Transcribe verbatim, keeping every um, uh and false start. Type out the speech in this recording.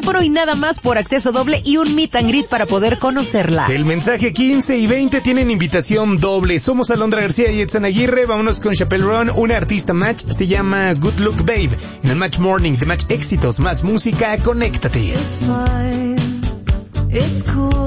teléfono y nada más por acceso doble y un meet and greet para poder conocerla. El mensaje quince y veinte tienen invitación doble. Somos Alondra García y Edson Aguirre. Vámonos con Chappelle Roan. Una artista match se llama Good Look Babe. En el Match Morning de Match Éxitos, más música, conéctate. It's fine, it's cool.